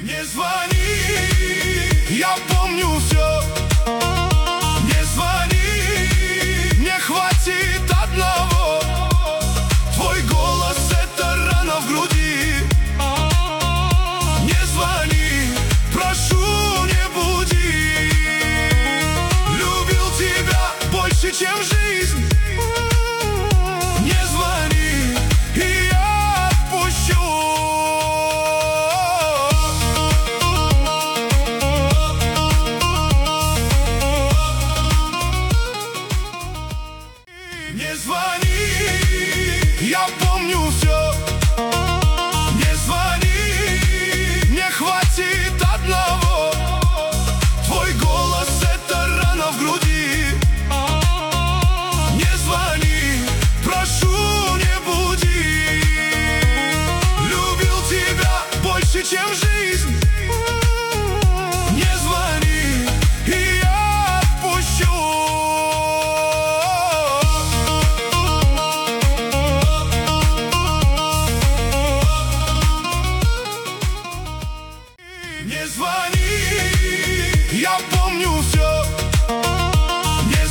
Не звони, я помню все. Не звони, мне хватит одного. Твой голос — это рана в груди. Не звони, прошу, не буди. Любил тебя больше, чем жизнь. Не звони, и я отпущу. Не звони, я помню все. Не звони, мне хватит одного. Твой голос — это рана в груди. Не звони, прошу, не буди. Любил тебя больше, чем жизнь. Не звони, и я отпущу. Не звони, я помню все.